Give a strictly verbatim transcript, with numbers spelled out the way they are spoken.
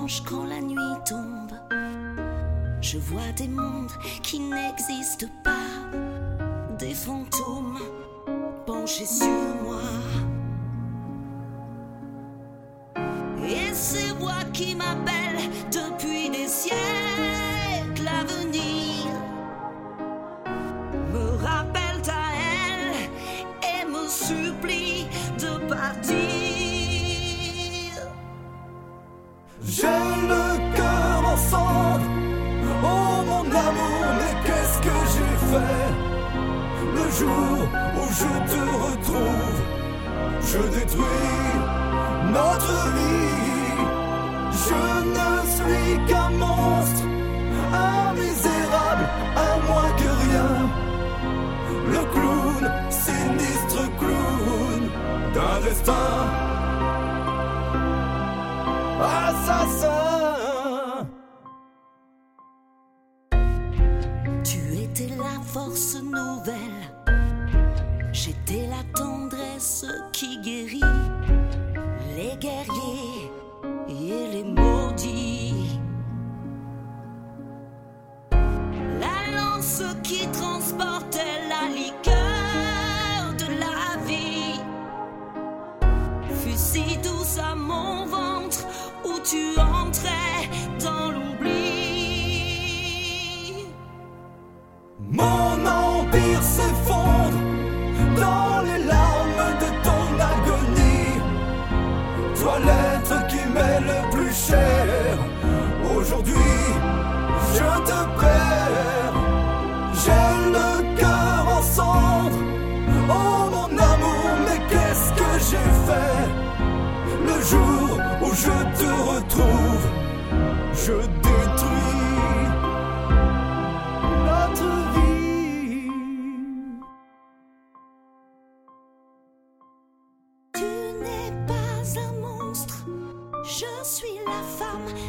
blanche quand la nuit tombe. Je vois des mondes qui n'existent pas, des fantômes penchés sur moi. Et ces voix qui m'appellent depuis des siècles à venir me rappellent à elle et me supplient de partir. J'ai le cœur en cendres, oh mon amour, mais qu'est-ce que j'ai fait? Le jour où je te retrouve, je détruis notre vie. Je ne suis qu'un monstre, un misérable, à moins que rien. Le clown, sinistre clown d'un destin assassin. Tu étais la force nouvelle, j'étais la tendresse qui guérit les guerriers et les maudits. La lance qui transportait la liqueur de la vie fut si douce à mon ventre où tu entrais dans l'oubli. Mon empire s'effondre dans les larmes de ton agonie. Toi l'être qui m'est le plus cher, aujourd'hui je te perds. J'ai le cœur en cendres, oh mon amour, mais qu'est-ce que j'ai fait? Le jour où je te retrouve, je détruis notre vie. Tu n'es pas un monstre, je suis la femme